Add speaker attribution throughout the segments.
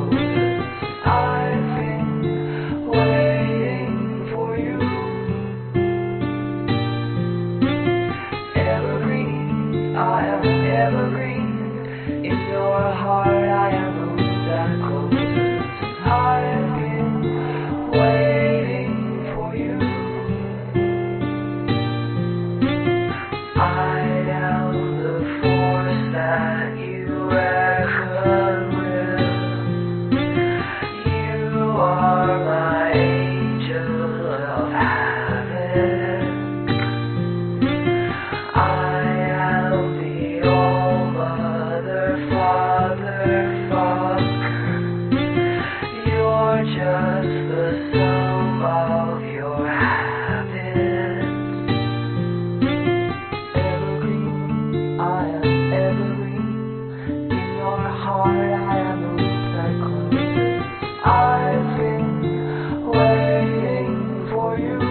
Speaker 1: closes. I've been waiting for you. Evergreen, I am evergreen. In your heart I am the root that closes. I've been waiting for you. I am the force that you reckon with. You are my angel of havoc. I am the all-mother, father, fuck. You're just the sum of your habits. Evergreen, I am evergreen. In your heart I am the root that closes. I've been waiting for you.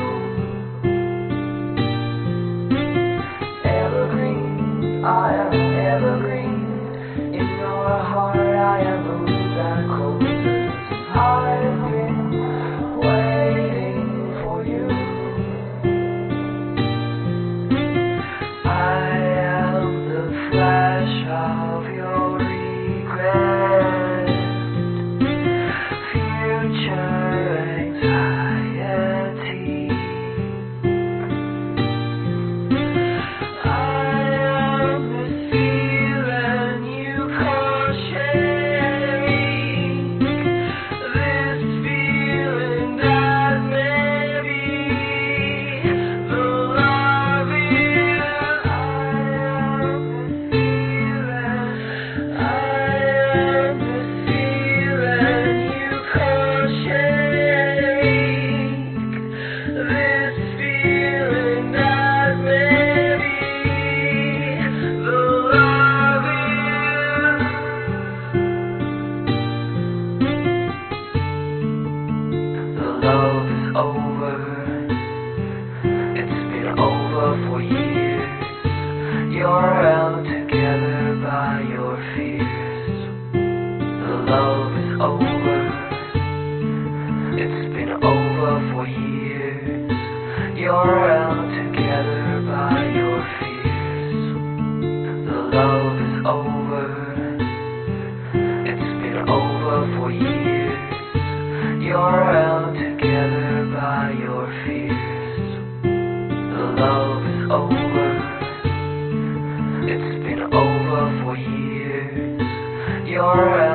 Speaker 1: Evergreen, I am evergreen. In your heart I am the root that closes. I've been waiting for you. I am the flash of your regret, future anxiety. I am this feeling you call shake, this feeling that maybe the love is. I am this feeling you call shake, this feeling that maybe the love is. The love is over. It's been over for years. You're held together by your fears. The love is over. It's been over for years. You're held together by your fears. The love is over. It's been over for years. You're held together by your fears. The love is over. It's been over for years. You're